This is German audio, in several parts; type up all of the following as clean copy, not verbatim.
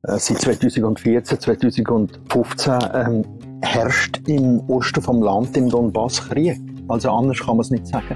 Seit 2014, 2015 herrscht im Osten vom Land, im Donbass, Krieg. Also anders kann man es nicht sagen.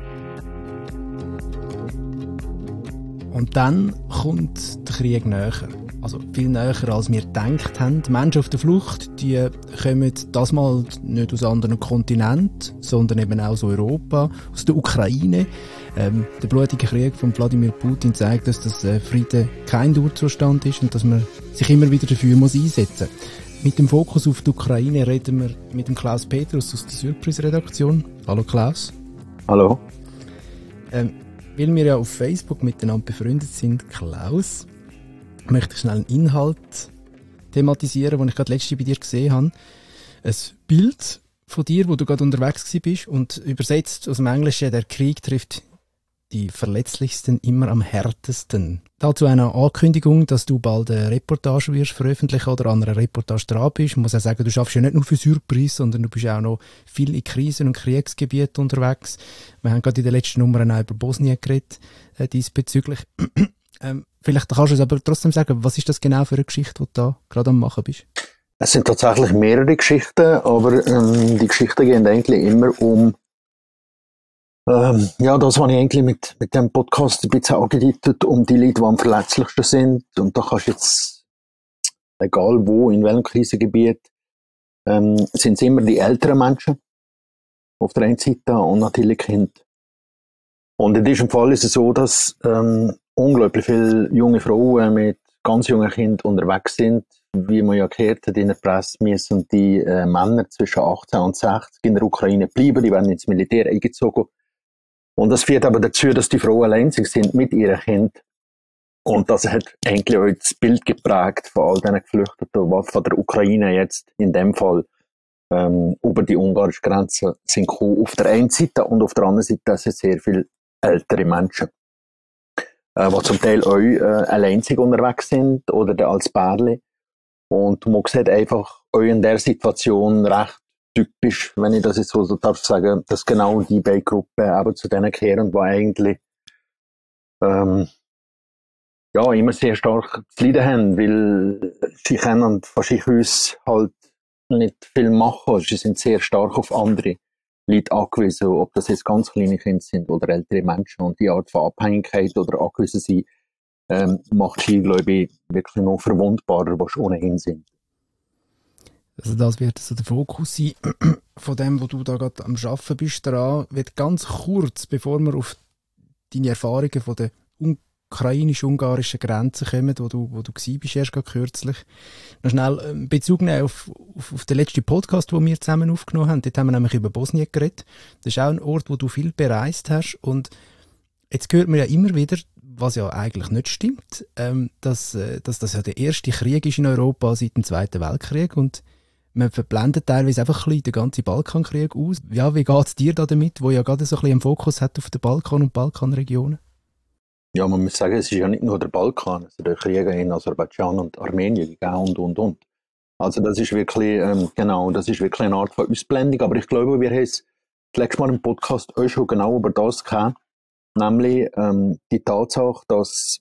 Und dann kommt der Krieg näher. Also viel näher, als wir gedacht haben. Die Menschen auf der Flucht, die kommen das mal nicht aus anderen Kontinenten, sondern eben auch aus Europa, aus der Ukraine. Der blutige Krieg von Wladimir Putin zeigt, dass das Frieden kein Dauerzustand ist und dass man sich immer wieder dafür einsetzen muss. Mit dem Fokus auf die Ukraine reden wir mit dem Klaus Petrus aus der Surprise-Redaktion. Hallo Klaus. Hallo. Weil wir ja auf Facebook miteinander befreundet sind, Klaus, möchte ich schnell einen Inhalt thematisieren, den ich gerade letztens bei dir gesehen habe. Ein Bild von dir, wo du gerade unterwegs bist und übersetzt aus dem Englischen, der Krieg trifft die Verletzlichsten immer am härtesten. Dazu eine Ankündigung, dass du bald eine Reportage wirst veröffentlichen oder an einer Reportage dran bist. Ich muss auch sagen, du schaffst ja nicht nur für Surprise, sondern du bist auch noch viel in Krisen- und Kriegsgebieten unterwegs. Wir haben gerade in den letzten Nummern auch über Bosnien geredet, diesbezüglich. Vielleicht kannst du uns aber trotzdem sagen, was ist das genau für eine Geschichte, die du da gerade am machen bist? Es sind tatsächlich mehrere Geschichten, aber die Geschichten gehen eigentlich immer um das, was ich eigentlich mit dem Podcast ein bisschen angedeutet, um die Leute, die am verletzlichsten sind. Und da kannst du jetzt, egal wo, in welchem Krisengebiet, sind es immer die älteren Menschen auf der einen Seite und natürlich Kinder. Und in diesem Fall ist es so, dass unglaublich viele junge Frauen mit ganz jungen Kindern unterwegs sind. Wie man ja gehört hat in der Presse, müssen die Männer zwischen 18 und 60 in der Ukraine bleiben, die werden ins Militär eingezogen. Und das führt aber dazu, dass die Frauen allein sind mit ihren Kindern. Und das hat eigentlich auch das Bild geprägt von all diesen Geflüchteten, die von der Ukraine jetzt in dem Fall über die ungarische Grenze sind gekommen. Auf der einen Seite und auf der anderen Seite sind sehr viele ältere Menschen, die zum Teil auch allein unterwegs sind oder als Pärchen. Und man sieht einfach auch in der Situation recht typisch, wenn ich das jetzt so darf sagen, dass genau die beiden Gruppen eben zu denen gehören, die eigentlich immer sehr stark zu leiden haben, weil sie können von sich aus halt nicht viel machen. Sie sind sehr stark auf andere Leute angewiesen, ob das jetzt ganz kleine Kinder sind oder ältere Menschen. Und die Art von Abhängigkeit oder angewiesen sein, macht sie, glaube ich, wirklich noch verwundbarer, was sie ohnehin sind. Also das wird so der Fokus sein von dem, wo du da gerade am Arbeiten bist, daran wird ganz kurz, bevor wir auf deine Erfahrungen von der ukrainisch-ungarischen Grenze kommen, wo du gewesen bist, erst gerade kürzlich, noch schnell Bezug nehmen auf den letzten Podcast, den wir zusammen aufgenommen haben. Dort haben wir nämlich über Bosnien geredet. Das ist auch ein Ort, wo du viel bereist hast und jetzt hört man ja immer wieder, was ja eigentlich nicht stimmt, dass das ja der erste Krieg ist in Europa seit dem Zweiten Weltkrieg und man verblendet teilweise einfach ein bisschen den ganzen Balkankrieg aus. Ja, wie geht es dir da damit, wo ja gerade so ein bisschen einen Fokus hat auf den Balkan und Balkanregionen? Ja, man muss sagen, es ist ja nicht nur der Balkan, es sind Kriege in Aserbaidschan und Armenien gegeben und. Also das ist wirklich, das ist wirklich eine Art von Ausblendung, aber ich glaube, wir haben es das letzte Mal im Podcast auch schon genau über das gehabt, nämlich die Tatsache, dass,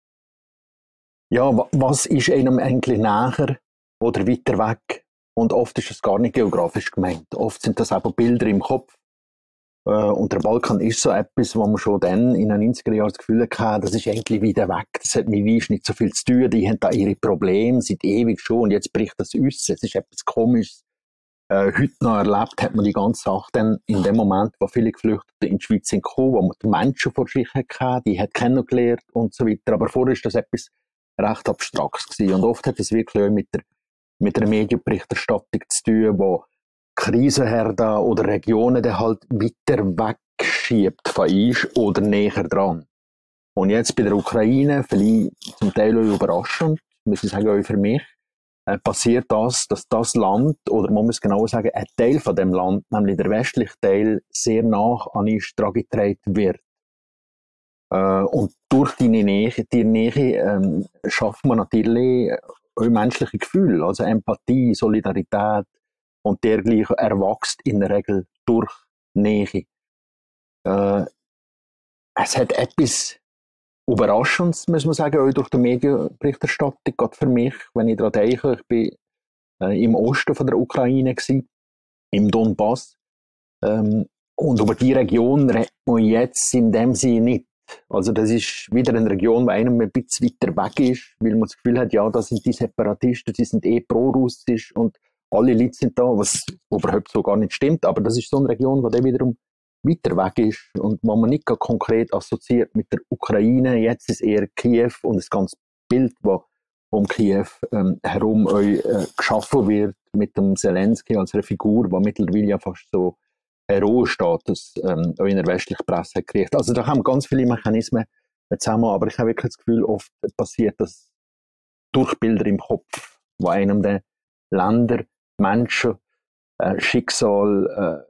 was ist einem eigentlich näher oder weiter weg? Und oft ist es gar nicht geografisch gemeint. Oft sind das einfach Bilder im Kopf. Und der Balkan ist so etwas, wo man schon dann in den 90er Jahren das Gefühl hatte, das ist eigentlich wieder weg. Das hat mit Weiss nicht so viel zu tun. Die haben da ihre Probleme seit ewig schon und jetzt bricht das aus. Es ist etwas Komisches. Heute noch erlebt hat man die ganze Sache dann in dem Moment, wo viele Geflüchtete in die Schweiz sind gekommen, wo man die Menschen vor sich hatte, die hat kennengelernt und so weiter. Aber vorher ist das etwas recht Abstraktes gewesen. Und oft hat es wirklich auch mit der Medienberichterstattung zu tun, wo Krisenherde oder Regionen dann halt weiter wegschiebt von uns oder näher dran. Und jetzt bei der Ukraine, vielleicht zum Teil auch überraschend, muss ich sagen, auch für mich, passiert das, dass das Land, oder man muss genau sagen, ein Teil von dem Land, nämlich der westliche Teil, sehr nah an uns herangetragen wird. Und durch die Nähe schafft man natürlich auch menschliche Gefühle, also Empathie, Solidarität und dergleichen erwächst in der Regel durch Nähe. Es hat etwas überraschend, muss man sagen, auch durch die Medienberichterstattung, gerade für mich, wenn ich daran denke, ich bin im Osten von der Ukraine gewesen, im Donbass, und über die Region redet man jetzt in dem Sinne nicht. Also das ist wieder eine Region, die einem ein bisschen weiter weg ist, weil man das Gefühl hat, ja, da sind die Separatisten, die sind pro-russisch und alle Leute sind da, was überhaupt so gar nicht stimmt, aber das ist so eine Region, die dann wiederum weiter weg ist und wo man nicht konkret assoziiert mit der Ukraine. Jetzt ist eher Kiew und das ganze Bild, das um Kiew herum geschaffen wird mit dem Zelensky als eine Figur, die mittlerweile ja fast so Hero-Status auch in der westlichen Presse gekriegt. Also da haben ganz viele Mechanismen zusammen, aber ich habe wirklich das Gefühl, oft passiert das durch Bilder im Kopf, wo einem der Länder, Menschen, Schicksal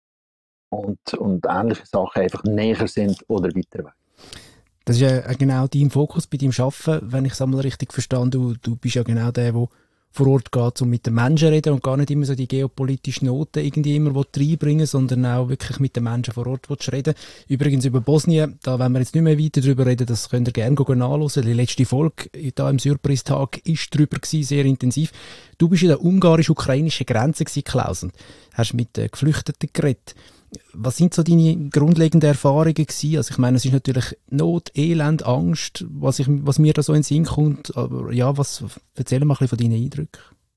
und ähnliche Sachen einfach näher sind oder weiter weg. Das ist ja genau dein Fokus bei deinem Arbeiten, wenn ich es einmal richtig verstanden. Du bist ja genau der vor Ort geht, um mit den Menschen zu reden und gar nicht immer so die geopolitischen Noten irgendwie immer reinbringen, sondern auch wirklich mit den Menschen vor Ort reden. Übrigens über Bosnien, da wollen wir jetzt nicht mehr weiter drüber reden, das könnt ihr gerne nachhören. Die letzte Folge da im Surprise-Tag ist drüber gewesen, sehr intensiv. Du bist in der ungarisch-ukrainischen Grenze gewesen, Klaus, und hast mit Geflüchteten geredet. Was sind so deine grundlegenden Erfahrungen gewesen? Also ich meine, es ist natürlich Not, Elend, Angst, was mir da so in den Sinn kommt. Aber ja, erzähl mal ein bisschen von deinen Eindrücken.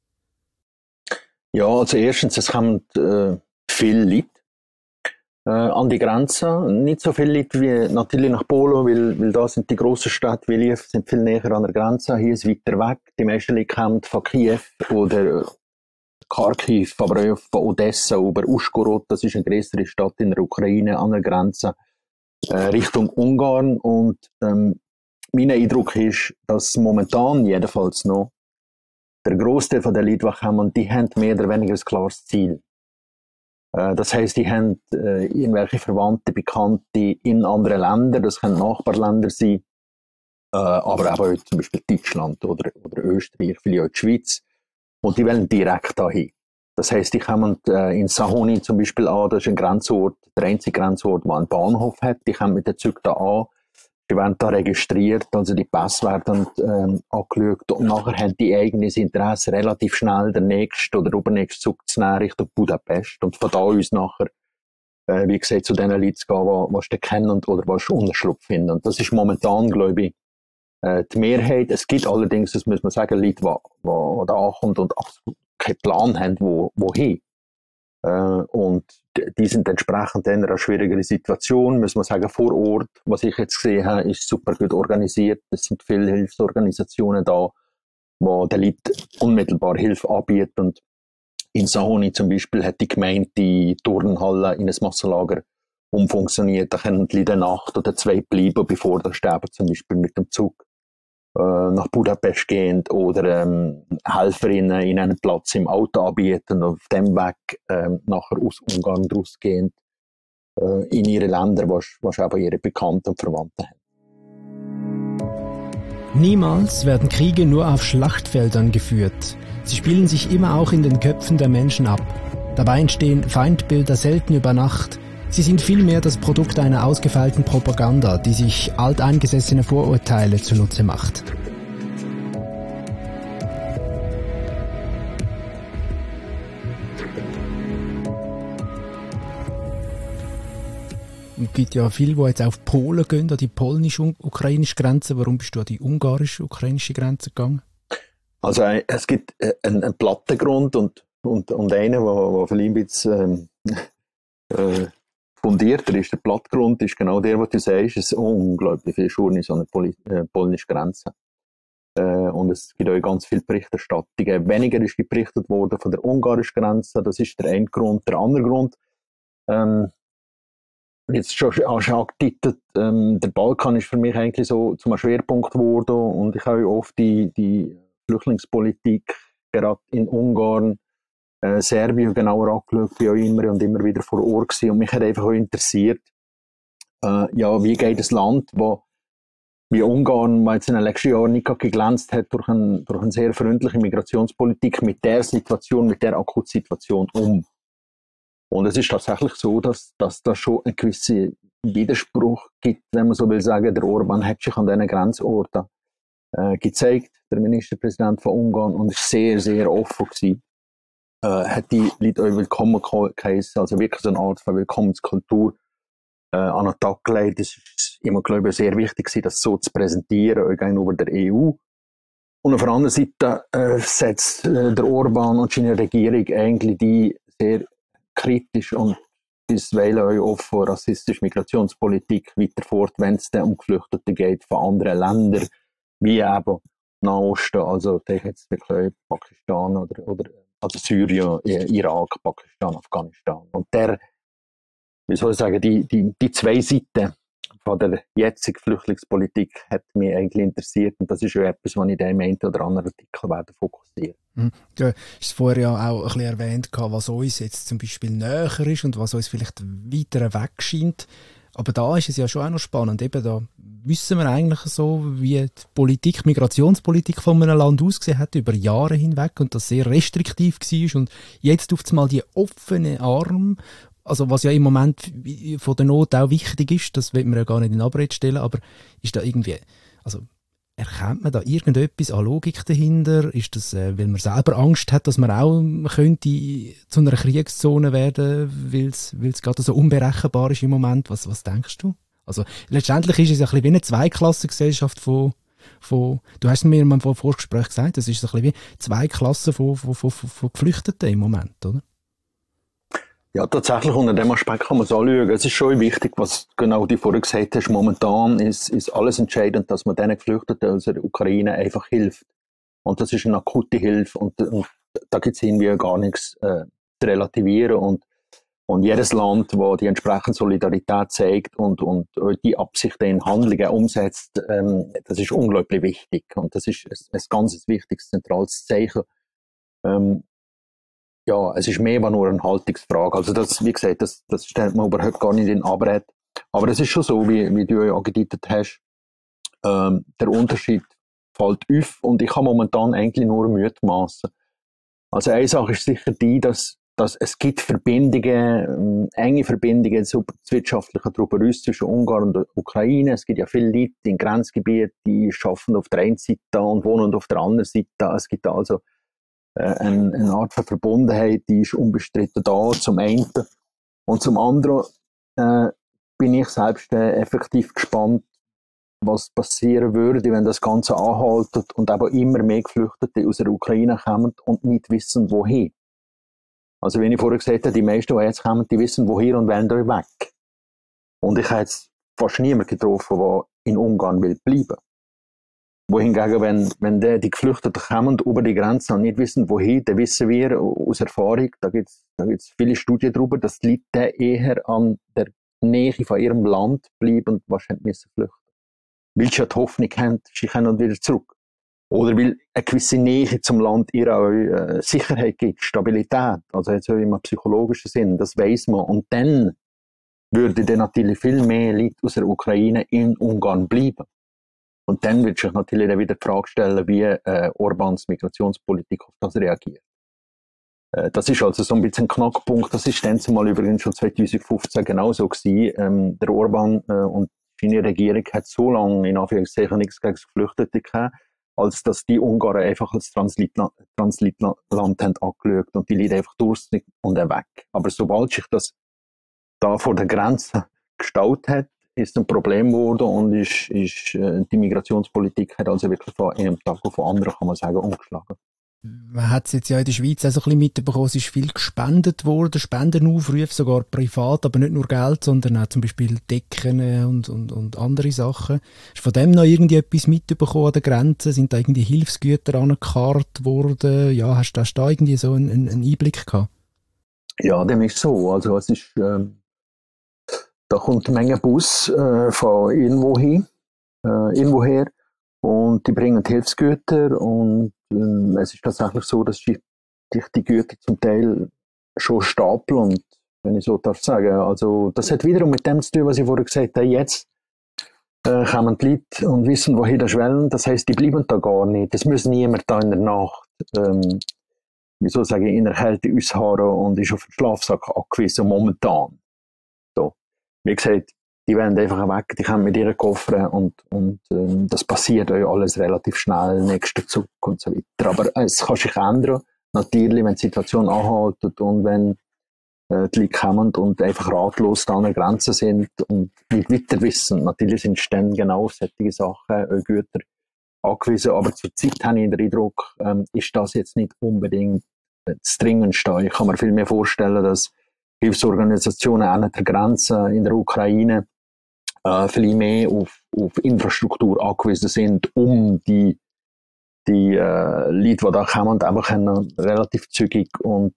Ja, also erstens, es kommen viele Leute an die Grenze. Nicht so viele Leute wie natürlich nach Polen, weil da sind die grossen Städte wie Lviv sind viel näher an der Grenze. Hier ist weiter weg. Die meisten Leute kommen von Kiew oder Kharkiv, aber auch von Odessa über Uschgorod, das ist eine größere Stadt in der Ukraine an der Grenze, Richtung Ungarn. Und mein Eindruck ist, dass momentan jedenfalls noch der Großteil der Leute, die kommen, die haben mehr oder weniger ein klares Ziel. Das heisst, die haben irgendwelche Verwandte, Bekannte in anderen Ländern, das können Nachbarländer sein, aber auch zum Beispiel Deutschland oder Österreich, vielleicht auch die Schweiz. Und die wollen direkt dahin. Das heisst, die kommen in Sahoni zum Beispiel an, das ist ein Grenzort, der einzige Grenzort, der einen Bahnhof hat. Die kommen mit den Zügen da an, die werden da registriert, also die Pässe werden angeschaut und nachher haben die eigenes Interesse, relativ schnell den nächsten oder übernächsten Zug zu nehmen Richtung Budapest und von da aus nachher, wie gesagt, zu den Leuten zu gehen, die sie kennen oder die Unterschlupf finden. Und das ist momentan, glaube ich, die Mehrheit. Es gibt allerdings, das muss man sagen, Leute, die da ankommen und absolut keinen Plan haben, wohin. Und die sind entsprechend in einer schwierigeren Situation, muss man sagen, vor Ort. Was ich jetzt gesehen habe, ist super gut organisiert. Es sind viele Hilfsorganisationen da, die den Leuten unmittelbar Hilfe anbieten. Und in Sahoni zum Beispiel hat die Gemeinde die Turnhalle in ein Massenlager umfunktioniert. Da können die Leute eine Nacht oder zwei bleiben, bevor sie sterben, zum Beispiel mit dem Zug nach Budapest gehend oder Helferinnen in einen Platz im Auto anbieten und auf dem Weg nachher aus Ungarn rausgehend in ihre Länder, wo aber ihre Bekannten und Verwandten haben. Niemals werden Kriege nur auf Schlachtfeldern geführt. Sie spielen sich immer auch in den Köpfen der Menschen ab. Dabei entstehen Feindbilder selten über Nacht. Sie sind vielmehr das Produkt einer ausgefeilten Propaganda, die sich alteingesessene Vorurteile zunutze macht. Es gibt ja viele, die jetzt auf Polen gehen, an die polnisch-ukrainische Grenze. Warum bist du an die ungarisch-ukrainische Grenze gegangen? Also es gibt einen Plattengrund und einen, der vielleicht ein bisschen fundierter ist. Der Plattgrund ist genau der, was du sagst. Es ist unglaublich viel Schurnis an der polnischen Grenze. Und es gibt auch ganz viele Berichterstattungen. Weniger ist berichtet worden von der ungarischen Grenze. Das ist der eine Grund. Der andere Grund, jetzt schon angetitelt, der Balkan ist für mich eigentlich so zum Schwerpunkt geworden und ich habe oft die Flüchtlingspolitik gerade in Ungarn, Serbien genauer angeschaut, wie auch immer und immer wieder vor Ort gewesen. Und mich hat einfach auch interessiert, ja, wie geht das Land, wie Ungarn, was jetzt in den letzten Jahren nicht geglänzt hat durch eine sehr freundliche Migrationspolitik mit der Situation, mit der Akutsituation um. Und es ist tatsächlich so, dass da schon eine gewisse Widerspruch gibt, wenn man so will sagen. Der Orban hat sich an diesen Grenzorten gezeigt, der Ministerpräsident von Ungarn, und ist sehr, sehr offen gewesen. Hat die Leute auch willkommen geheißen, also wirklich so eine Art von Willkommenskultur an den Tag gelegt. Es ist immer, glaube ich, sehr wichtig gewesen, das so zu präsentieren, auch gegenüber der EU. Und auf der anderen Seite setzt der Orban und seine Regierung eigentlich die sehr kritisch und bisweilen auch von rassistischer Migrationspolitik weiter fort, wenn es dann um Geflüchtete geht von anderen Ländern, wie eben Nahosten, also jetzt wirklich Pakistan oder also Syrien, Irak, Pakistan, Afghanistan. Und wie soll ich sagen, die zwei Seiten von der jetzigen Flüchtlingspolitik hat mich eigentlich interessiert, und das ist ja etwas, was ich in dem einen oder anderen Artikel werde fokussieren. Du hast vorher ja auch ein bisschen erwähnt, was uns jetzt zum Beispiel näher ist und was uns vielleicht weiter weg scheint. Aber da ist es ja schon auch noch spannend. Eben da wissen wir eigentlich so, wie die Migrationspolitik von einem Land ausgesehen hat über Jahre hinweg und das sehr restriktiv war. Und jetzt auf einmal die offene Arm, also was ja im Moment von der Not auch wichtig ist, das will man ja gar nicht in Abrede stellen, aber ist da irgendwie, also erkennt man da irgendetwas an Logik dahinter? Ist das, weil man selber Angst hat, dass man auch könnte zu einer Kriegszone werden, weil es gerade so unberechenbar ist im Moment? Was denkst du? Also letztendlich ist es ein bisschen wie eine Zweiklassengesellschaft von du hast mir im Vorgespräch gesagt, es ist ein bisschen wie zwei Klassen von Geflüchteten im Moment, oder? Ja, tatsächlich unter dem Aspekt kann man es anschauen. Es ist schon wichtig, was genau du vorhin gesagt hast. Momentan ist alles entscheidend, dass man den Geflüchteten aus der Ukraine einfach hilft. Und das ist eine akute Hilfe, und da gibt es irgendwie gar nichts zu relativieren. Und jedes Land, das die entsprechende Solidarität zeigt und die Absichten in Handlungen umsetzt, das ist unglaublich wichtig. Und das ist ein ganz wichtiges, zentrales Zeichen. Ja, es ist mehr als nur eine Haltungsfrage. Also das, wie gesagt, das stellt man überhaupt gar nicht in Abrede. Aber es ist schon so, wie du ja angedeutet hast, der Unterschied fällt auf, und ich kann momentan eigentlich nur mutmaßen. Also eine Sache ist sicher die, dass es gibt Verbindungen, enge Verbindungen zu wirtschaftlichen Truppen zwischen Ungarn und der Ukraine. Es gibt ja viele Leute in Grenzgebieten, die arbeiten auf der einen Seite und wohnen auf der anderen Seite. Es gibt also eine Art von Verbundenheit, die ist unbestritten da, zum einen. Und zum anderen bin ich selbst effektiv gespannt, was passieren würde, wenn das Ganze anhaltet und aber immer mehr Geflüchtete aus der Ukraine kommen und nicht wissen, wohin. Also wie ich vorher gesagt habe, die meisten, die jetzt kommen, die wissen, wohin und wollen da weg. Und ich habe jetzt fast niemanden getroffen, der in Ungarn will bleiben. Wohingegen, wenn die Geflüchteten kommen über die Grenze und nicht wissen, wohin, dann wissen wir aus Erfahrung, da gibt's viele Studien darüber, dass die Leute eher an der Nähe von ihrem Land bleiben und wahrscheinlich müssen flüchten. Weil sie ja die Hoffnung haben, sie können wieder zurück. Oder weil eine gewisse Nähe zum Land ihr auch Sicherheit gibt, Stabilität, also jetzt auch im psychologischen Sinn, das weiss man. Und dann würde dann natürlich viel mehr Leute aus der Ukraine in Ungarn bleiben. Und dann wird sich natürlich dann wieder die Frage stellen, wie Orbáns Migrationspolitik auf das reagiert. Das ist also so ein bisschen ein Knackpunkt. Das ist dann zumal übrigens schon 2015 genauso gewesen. Der Orbán und seine Regierung hat so lange in Anführungszeichen nichts gegen Geflüchtete gehabt, als dass die Ungarn einfach als Transitland haben angeschaut und die Leute einfach durstig und weg. Aber sobald sich das da vor der Grenze gestaut hat, ist ein Problem geworden, und die Migrationspolitik hat also wirklich von einem Tag auf den anderen, kann man sagen, umgeschlagen. Man hat es jetzt ja in der Schweiz auch so ein bisschen mitbekommen, es ist viel gespendet worden, Spendenaufrufe, sogar privat, aber nicht nur Geld, sondern auch zum Beispiel Decken und andere Sachen. Hast du von dem noch irgendwie etwas mitbekommen an der Grenze? Sind da irgendwie Hilfsgüter angekarrt worden? Ja, hast du da irgendwie so einen Einblick gehabt? Ja, dem ist so. Also es ist, da kommt eine Menge Bus von irgendwoher, und die bringen Hilfsgüter, und es ist tatsächlich so, dass die Güter zum Teil schon stapeln, und wenn ich so darf sagen, also das hat wiederum mit dem zu tun, was ich vorher gesagt habe. Jetzt kommen die Leute und wissen, wohin das wollen. Das heisst, die bleiben da gar nicht. Es muss niemand da in der Nacht wie soll ich sagen, in der Kälte ausharren und ist auf den Schlafsack angewiesen momentan. So. Wie gesagt, die werden einfach weg, die kommen mit ihren Koffern und das passiert euch alles relativ schnell, nächster Zug und so weiter. Aber es kann sich ändern, natürlich, wenn die Situation anhält und wenn die Leute kommen und einfach ratlos da an der Grenze sind und nicht weiter wissen. Natürlich sind sie dann genau auf solche Sachen, Güter angewiesen, aber zurzeit habe ich den Eindruck, ist das jetzt nicht unbedingt das Dringendste. Ich kann mir viel mehr vorstellen, dass Hilfsorganisationen an der Grenze in der Ukraine viel mehr auf Infrastruktur angewiesen sind, um die Leute, die da kommen, einfach relativ zügig und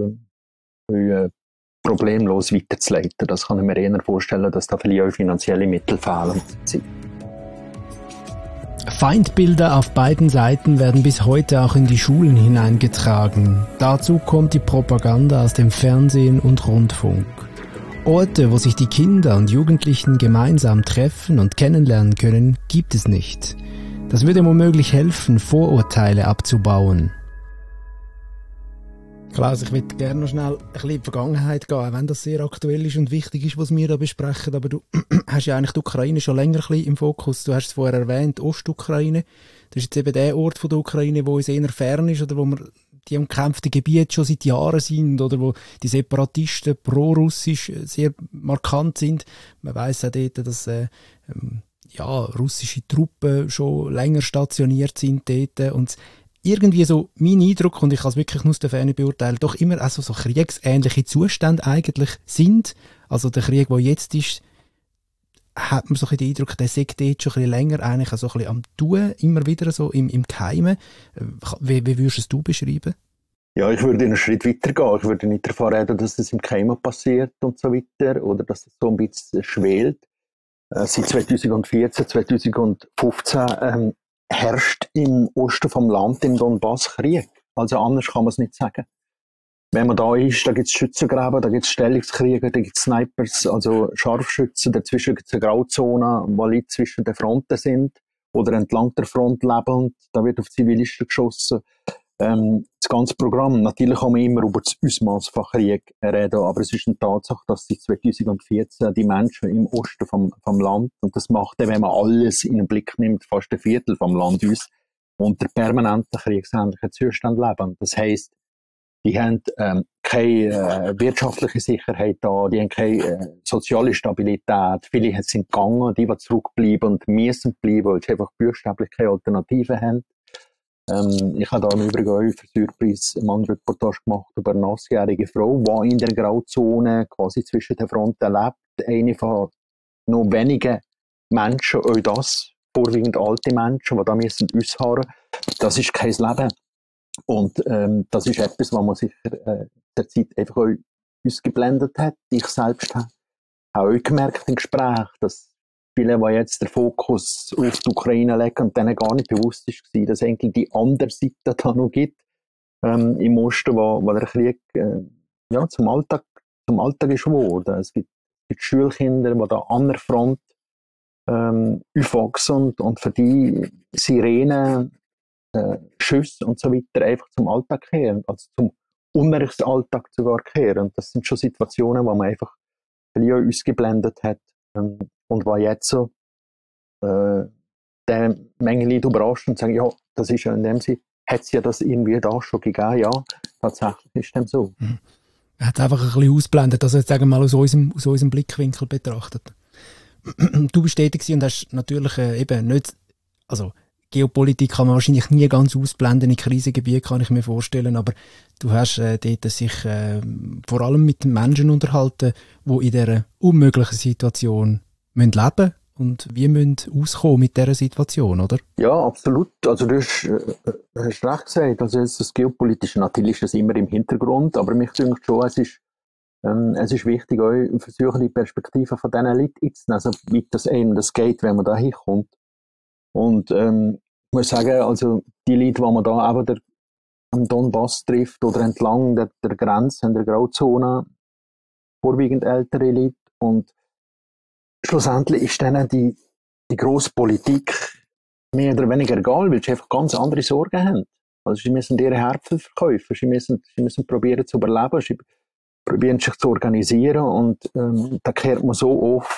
problemlos weiterzuleiten. Das kann ich mir eher vorstellen, dass da vielleicht auch finanzielle Mittel fehlen. Feindbilder auf beiden Seiten werden bis heute auch in die Schulen hineingetragen. Dazu kommt die Propaganda aus dem Fernsehen und Rundfunk. Orte, wo sich die Kinder und Jugendlichen gemeinsam treffen und kennenlernen können, gibt es nicht. Das würde womöglich helfen, Vorurteile abzubauen. Klaus, ich würde gerne noch schnell ein bisschen in die Vergangenheit gehen, auch wenn das sehr aktuell ist und wichtig ist, was wir da besprechen. Aber du hast ja eigentlich die Ukraine schon länger ein bisschen im Fokus. Du hast es vorher erwähnt, Ostukraine. Das ist jetzt eben der Ort von der Ukraine, wo uns eher fern ist oder wo wir die umkämpften Gebiete schon seit Jahren sind oder wo die Separatisten pro-russisch sehr markant sind. Man weiss auch dort, dass russische Truppen schon länger stationiert sind dort und irgendwie so mein Eindruck, und ich kann es wirklich nur aus der Ferne beurteilen, doch immer also so kriegsähnliche Zustände eigentlich sind. Also der Krieg, der jetzt ist, hat man so den Eindruck, der sagt dort schon ein bisschen länger eigentlich so ein bisschen am Tun, immer wieder so im Geheimen. Wie würdest du beschreiben? Ja, ich würde einen Schritt weiter gehen. Ich würde nicht davon reden, dass das im Geheimen passiert und so weiter oder dass es so ein bisschen schwelt. Seit 2014, 2015 herrscht im Osten vom Land, im Donbass, Krieg. Also anders kann man es nicht sagen. Wenn man da ist, da gibt es Schützengräben, da gibt es Stellungskriege, da gibt es Snipers, also Scharfschützen, dazwischen gibt es eine Grauzone, wo Leute zwischen den Fronten sind oder entlang der Front leben, da wird auf Zivilisten geschossen. Das ganze Programm, natürlich kann man immer über das Ausmaß von Krieg reden, aber es ist eine Tatsache, dass seit 2014 die Menschen im Osten vom Land, und das macht dann, wenn man alles in den Blick nimmt, fast ein Viertel vom Land uns, unter permanenten kriegsähnlichen Zuständen leben. Das heisst, die haben keine wirtschaftliche Sicherheit da, die haben keine soziale Stabilität. Viele sind gegangen, die zurückbleiben und müssen bleiben, weil sie einfach buchstäblich keine Alternativen haben. Ich habe da im Übrigen auch für Surprise eine Reportage gemacht über eine 80-jährige Frau, die in der Grauzone quasi zwischen den Fronten lebt. Eine von noch wenigen Menschen, auch das, vorwiegend alte Menschen, die da müssen ausharren. Das ist kein Leben. Und das ist etwas, was man sicher derzeit einfach auch ausgeblendet hat. Ich selbst habe auch gemerkt im Gespräch, dass viele, die jetzt den Fokus auf die Ukraine legen und denen gar nicht bewusst war, dass es eigentlich die andere Seite da noch gibt, im Osten, wo der Krieg zum Alltag ist geworden. Es gibt Schulkinder, die da an der Front aufwachsen und für die Sirenen, Schüsse und so weiter einfach zum Alltag kehren, also zum Unrechtsalltag sogar kehren. Das sind schon Situationen, wo man einfach viel ausgeblendet hat und wo jetzt so der Menge Leute überrascht und sagen, ja, das ist ja in dem Sinne, hat es ja das irgendwie da schon gegeben, ja, tatsächlich ist dem so. Er hat einfach ein bisschen ausblendet, also jetzt sagen wir mal aus unserem Blickwinkel betrachtet. Du bist tätig und hast natürlich eben nicht, also Geopolitik kann man wahrscheinlich nie ganz ausblenden in Krisengebieten, kann ich mir vorstellen, aber du hast dort sich vor allem mit den Menschen unterhalten, die in dieser unmöglichen Situation leben müssen und wie müssen auskommen mit dieser Situation, oder? Ja, absolut. Also du hast recht gesagt, also das Geopolitische, natürlich ist das immer im Hintergrund, aber mich denkt schon, es ist wichtig, auch versuchen, die Perspektive von diesen Leuten einzunehmen, also wie das geht, wenn man da hinkommt. Und ich muss sagen, also die Leute, die man da eben am Donbass trifft oder entlang der Grenze, in der Grauzone, vorwiegend ältere Leute. Und schlussendlich ist denen die grosse Politik mehr oder weniger egal, weil sie einfach ganz andere Sorgen haben. Also sie müssen ihre Härten verkaufen, sie müssen probieren zu überleben, sie probieren sich zu organisieren und da kehrt man so oft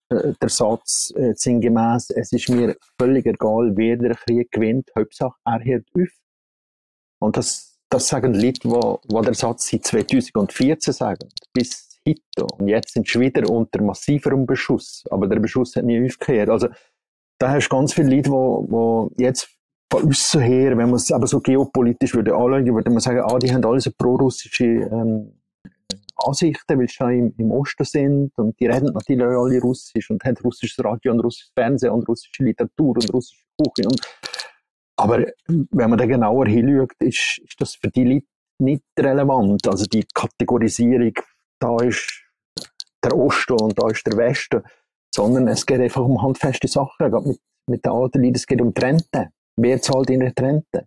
der Satz sinngemäß, es ist mir völlig egal, wer den Krieg gewinnt, Hauptsache er hört auf. Und das sagen Leute, die den Satz seit 2014 sagen, bis heute. Und jetzt sind sie wieder unter massiverem Beschuss. Aber der Beschuss hat nie aufgehört. Also, da hast du ganz viele Leute, die jetzt von aussen her, wenn man es aber so geopolitisch würde anschauen, würde man sagen, die haben alle so pro-russische Ansichten, weil sie schon im Osten sind. Und die reden natürlich alle Russisch und haben russisches Radio und russisches Fernsehen und russische Literatur und russische Küche. Aber wenn man da genauer hinschaut, ist das für die Leute nicht relevant. Also die Kategorisierung, da ist der Osten und da ist der Westen, sondern es geht einfach um handfeste Sachen. Gerade mit den alten Leuten, es geht um die Rente. Wer zahlt ihre Rente?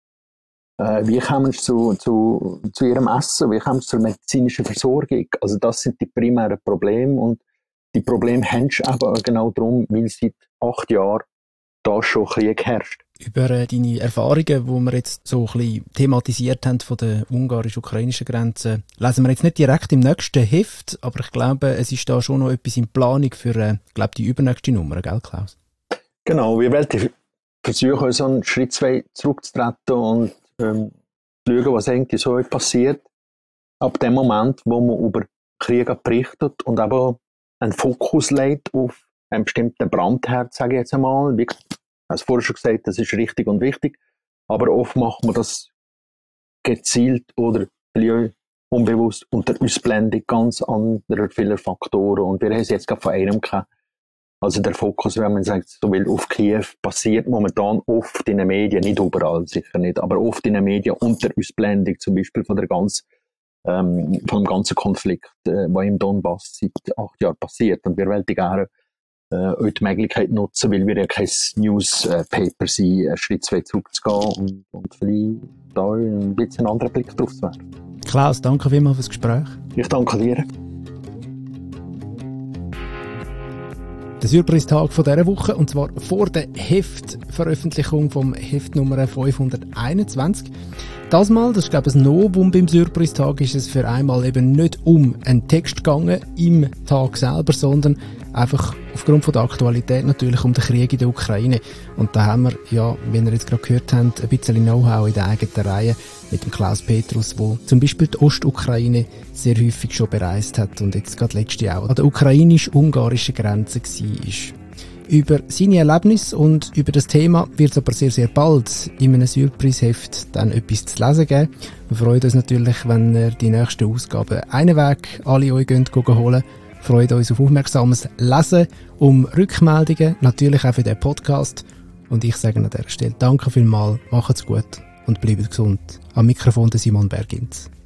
Wie kommen sie zu ihrem Essen? Wie kommen sie zur medizinischen Versorgung? Also das sind die primären Probleme und die Probleme haben sie eben genau darum, weil seit 8 Jahren da schon Krieg herrscht. Über deine Erfahrungen, die wir jetzt so ein bisschen thematisiert haben von der ungarisch-ukrainischen Grenze, lesen wir jetzt nicht direkt im nächsten Heft, aber ich glaube, es ist da schon noch etwas in Planung für die übernächste Nummer, gell, Klaus? Genau, wir wollen versuchen, so einen Schritt 2 zurückzutreten und schauen, was eigentlich so passiert. Ab dem Moment, wo man über Krieg berichtet und aber einen Fokus legt auf einen bestimmten Brandherd, sage ich jetzt einmal. Wie als vorher schon gesagt, das ist richtig und wichtig, aber oft macht man das gezielt oder vielleicht unbewusst unter Ausblendung ganz anderer vieler Faktoren. Und wir haben es jetzt gerade von einem gehabt. Also der Fokus, wenn man sagt, so will auf Kiew, passiert momentan oft in den Medien, nicht überall sicher nicht, aber oft in den Medien unter Ausblendung, zum Beispiel von vom ganzen Konflikt, der im Donbass seit 8 Jahren passiert. Und wir wollen gerne auch die Möglichkeit nutzen, weil wir ja kein Newspaper sind, einen Schritt 2 zurückzugehen und vielleicht da ein bisschen einen anderen Blick drauf zu werfen. Klaus, danke vielmals fürs Gespräch. Ich danke dir. Der Surprise-Tag von dieser Woche, und zwar vor der Heftveröffentlichung vom Heft Nummer 521. Das Mal, das ist glaube ich ein Novum beim Surprise-Tag, ist es für einmal eben nicht um einen Text gegangen im Tag selber, sondern einfach aufgrund von der Aktualität natürlich um den Krieg in der Ukraine. Und da haben wir, ja, wie ihr jetzt gerade gehört habt, ein bisschen Know-how in der eigenen Reihe mit dem Klaus Petrus, der zum Beispiel die Ostukraine sehr häufig schon bereist hat und jetzt gerade letzte auch an der ukrainisch-ungarischen Grenze war. Über seine Erlebnisse und über das Thema wird es aber sehr, sehr bald in einem Surprise-Heft dann etwas zu lesen geben. Wir freuen uns natürlich, wenn ihr die nächsten Ausgaben einen Weg alle euch holen. Wir freuen uns auf aufmerksames Lesen, um Rückmeldungen, natürlich auch für den Podcast. Und ich sage an dieser Stelle danke vielmals, macht's gut und bleibt gesund. Am Mikrofon der Simon Bergins.